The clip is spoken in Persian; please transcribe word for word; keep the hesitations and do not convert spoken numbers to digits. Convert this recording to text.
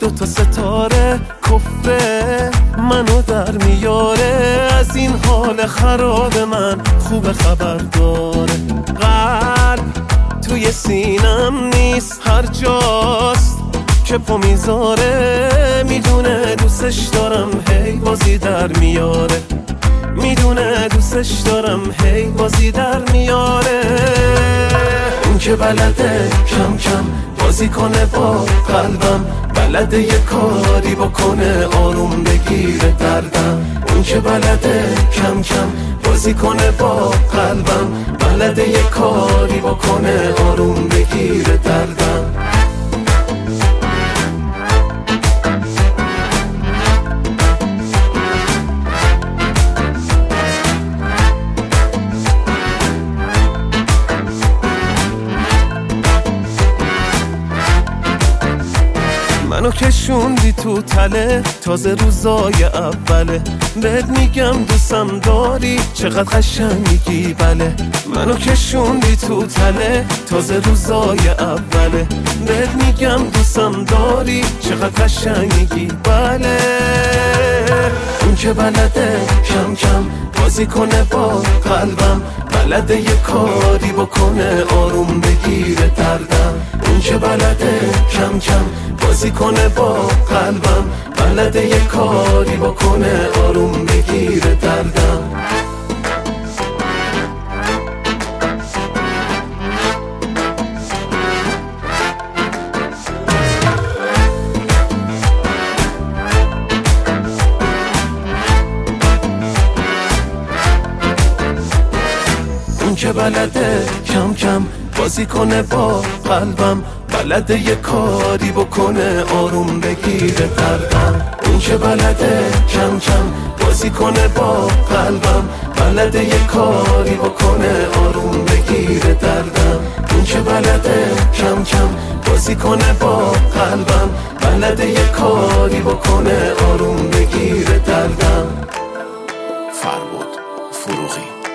دوتا ستاره کفره منو در میاره، از این حال خراب من خوب خبر داره. قلب توی سینم نیست، هر جاست که پا میذاره، میدونه دوستش دارم هی بازی در میاره، میدونه دوستش دارم هی بازی در میاره. اون که بلده کم کم بازی کنه با قلبم، بلده یه کاری بکنه آروم بگیره دردم. اون که بلده کم کم بازی کنه با قلبم، بلده یه کاری بکنه آروم بگیره دردم. منو کشوندی تو تله، تازه روزای اوله، بهت میگم دوستم داری چقدر قشنگی بله. منو کشوندی تو تله، تازه روزای اوله، بهت میگم دوستم داری چقدر قشنگی بله. اون که بلده کم کم بازی کنه با قلبم، بلده یه کاری بکنه آروم بگیره دردم. اون که بلده کم کم بازی کنه با قلبم، بلده یه کاری بکنه آروم بگیره دردم. اون که بلده کم کم بازی کنه با قلبم، بلده یه کاری بکنه آروم بگیره دردم. اون که بلده کم کم بازی کنه با قلبم، بلده یه کاری بکنه آروم بگیره دردم. اون که بلده کم کم بازی کنه با قلبم، بلده یه کاری بکنه آروم بگیره دردم. فربود فروغی.